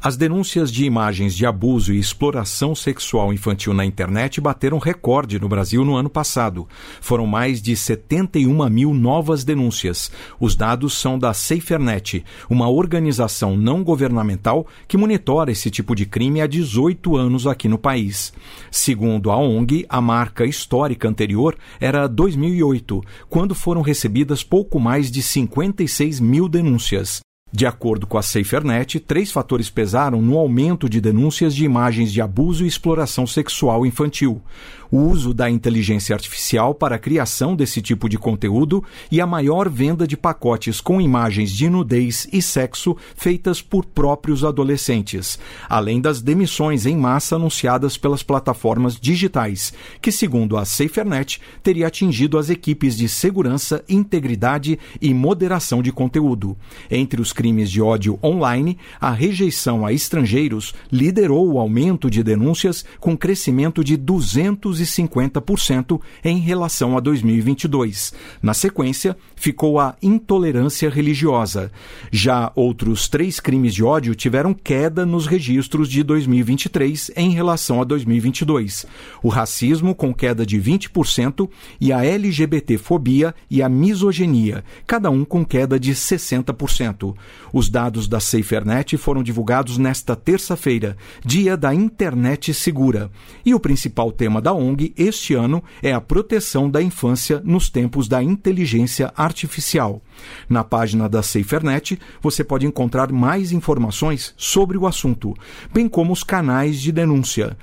As denúncias de imagens de abuso e exploração sexual infantil na internet bateram recorde no Brasil no ano passado. Foram mais de 71 mil novas denúncias. Os dados são da SaferNet, uma organização não governamental que monitora esse tipo de crime há 18 anos aqui no país. Segundo a ONG, a marca histórica anterior era 2008, quando foram recebidas pouco mais de 56 mil denúncias. De acordo com a SaferNet, 3 fatores pesaram no aumento de denúncias de imagens de abuso e exploração sexual infantil: o uso da inteligência artificial para a criação desse tipo de conteúdo e a maior venda de pacotes com imagens de nudez e sexo feitas por próprios adolescentes, além das demissões em massa anunciadas pelas plataformas digitais, que, segundo a SaferNet, teria atingido as equipes de segurança, integridade e moderação de conteúdo. Entre os crimes de ódio online, a rejeição a estrangeiros liderou o aumento de denúncias, com crescimento de 250% em relação a 2022. Na sequência, ficou a intolerância religiosa. Já outros 3 crimes de ódio tiveram queda nos registros de 2023 em relação a 2022. O racismo, com queda de 20%, e a LGBTfobia e a misoginia, cada um com queda de 60%. Os dados da SaferNet foram divulgados nesta terça-feira, dia da internet segura. E o principal tema da ONG este ano é a proteção da infância nos tempos da inteligência artificial. Na página da SaferNet, você pode encontrar mais informações sobre o assunto, bem como os canais de denúncia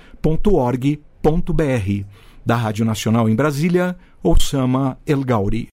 new.safernet.org.br. Da Rádio Nacional em Brasília, Osama El Gauri.